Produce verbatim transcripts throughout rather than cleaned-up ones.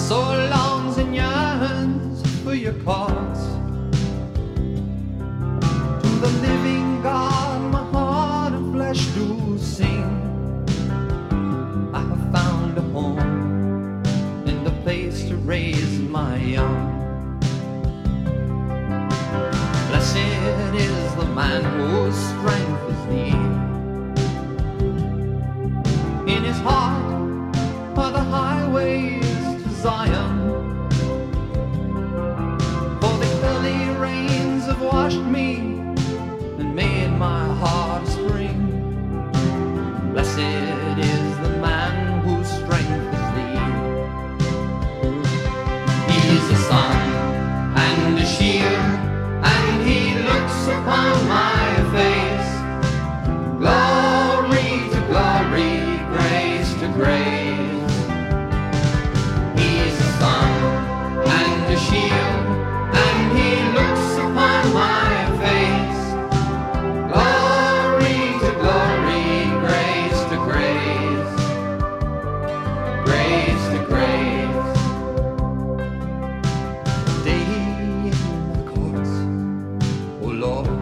so longs and yearns for your cause. To the living God, my heart and flesh do sing. I have found a home and a place to raise my young. Blessed is the man whose strength is thee. In his heart are the highways to Zion, for the early rains have washed me and made my heart a spring. Blessed is the man whose strength is thee. He's a sun and a shield, and he looks upon my face. Glory to glory, grace to grace. He's a sun and a shield, and he looks upon my face. Glory to glory, grace to grace, grace to grace. Day in the courts, oh Lord,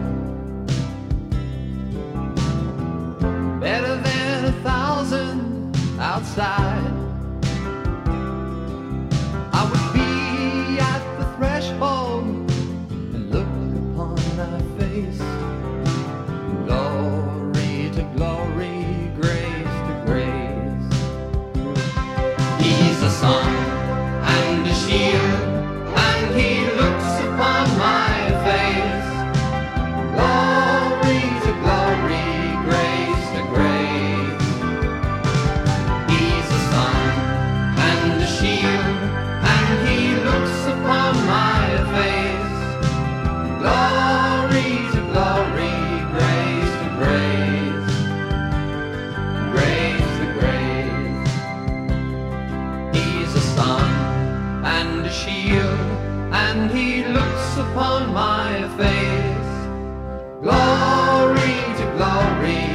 better than a thousand outside. I would be at the threshold and look upon thy face. Glory to glory, grace to grace. He's a sun and a shield, and he looks upon my face. Glory to glory, grace to grace. He's a sun and a shield, and he looks upon my face. Glory to glory, grace to grace, grace to grace. He's a sun and a shield, and he looks upon my face. Glory to glory,